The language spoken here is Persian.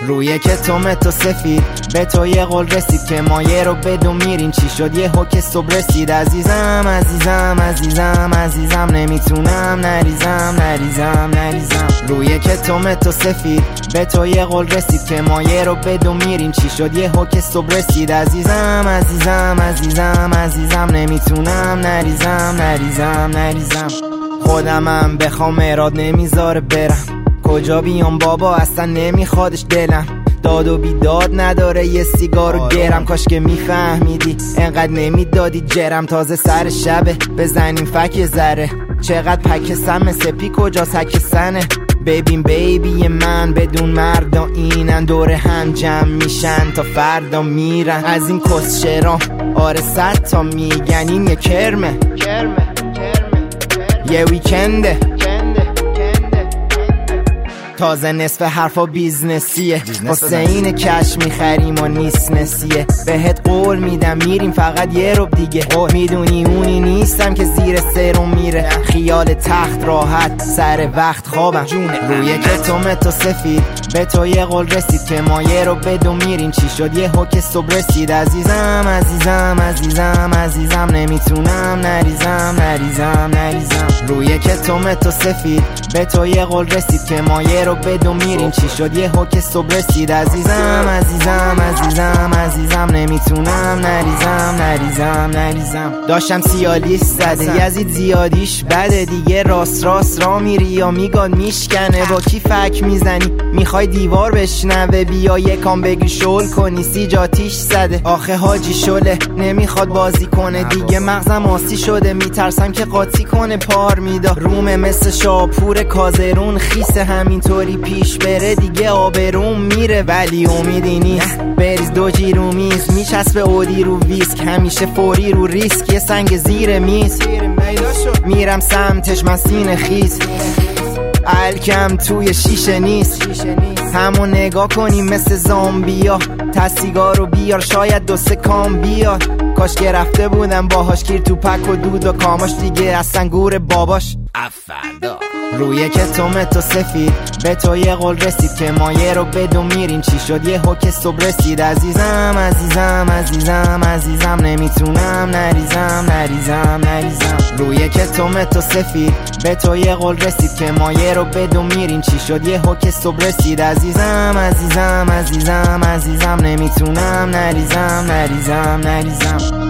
روی کتومت و سفید به تو یه قول رسید که مایه رو بدو میرین چی شد یه حک صبح رسید عزیزم عزیزم عزیزم عزیزم نمیتونم نریزم روی کتومت و سفید به تو یه قول رسید که مایه رو بدو میرین چی شد یه حک صبح رسید عزیزم عزیزم عزیزم عزیزم نمیتونم نریزم خودمم بخوام اراد نمیذاره برم کجا بیام بابا اصلا نمیخوادش دلم داد و بیداد نداره یه سیگارو گرم کاش که میفهمیدی انقدر نمیدادی جرم تازه سر شبه بزنیم فک ذره چقدر پک سم سپی کجا سک سنه ببین بیبی من بدون مردا اینن دور هم جمع میشن تا فردا میرن از این کسچرام آره 100 تا میگن این یه کرمه یه ویکنده تازه نصف حرفا بیزنسیه حسین کش میخریم و نیست نسیه بهت قول میدم میریم فقط یه رب دیگه میدونی اونی نیستم که زیر سرم میره خیال تخت راحت سر وقت خوابم روی کتومت و سفید به تو یه قول رسید که مایه رو بدو میرین چی شد یه حک صبح رسید عزیزم عزیزم عزیزم عزیزم نمیتونم نریزم روی کتومت و سفید به تو یه قول رسید که مایه رو بدو میرین چی شد یه حک صبح رسید عزیزم عزیزم عزیزم عزیزم نمیتونم نریزم داشتم سیالیست زده یزید زیادیش بده دیگه راست را میری یا میگاد میشکنه با کی فک میزنی میخوای دیوار بشنوه بیا یکم بگی شل کنی سی جاتیش زده آخه حاجی شله نمیخواد بازی کنه دیگه مغزم آسی شده میترسم که قاطی کنه پار میدا رومه مثل شاپور کازرون خیسه همینطوری پیش بره دیگه آبروم میره ولی امیدی نیست بریز دو جی رو میز میچسبه اودی رو ویسک همیشه فوری رو ریسک یه سنگ زیر میز میرم سمتش من سینه خیز الکم توی شیشه نیست همون نگاه کنیم مثل زامبیا تسیگارو بیار شاید 2-3 کام بیاد کاش که رفته بودم باهاش گیر تو پک و دود و کاماش دیگه از سنگور باباش افردا روی کتومت و سفید به تو یه قول رسید که مایه رو بدو میرین چی شد یه حک صبح رسید عزیزم عزیزم عزیزم عزیزم نمیتونم نریزم روی کتومت و سفید به تو یه قول رسید که مایه رو بدو میرین چی شد یه حک صبح رسید عزیزم عزیزم عزیزم عزیزم نمیتونم نریزم